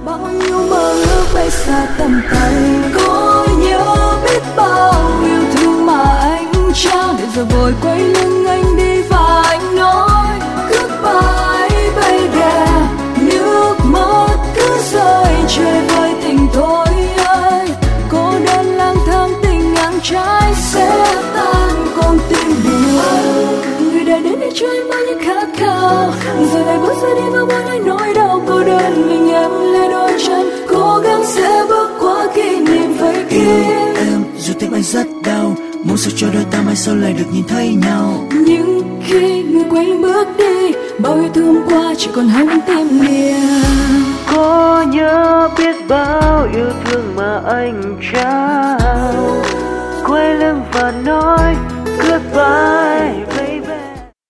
bao nhiêu mơ ước bay xa tầm tay. Có nhớ biết bao yêu thương mà anh trao, để giờ vội quay lưng anh đi và anh nói goodbye baby. Nước mắt cứ rơi trời vơi tình tôi ơi, cô đơn lang thang tình ngang trái sẽ tan con tim buồn. Người đã đến để cho em bao nhiêu khát khao, giờ này bước ra đi và buồn anh nỗi đau cô đơn. Mình em lên đôi chân cố gắng sẽ bước qua kỷ niệm phải kia. Yêu em dù tim anh rất đau, mong sao cho đôi ta mai sau lại được nhìn thấy nhau. Nhưng khi người quay bước đi, bao yêu thương qua chỉ còn hai con tim niềm. Có nhớ biết bao yêu thương mà anh trao, quay lưng và nói goodbye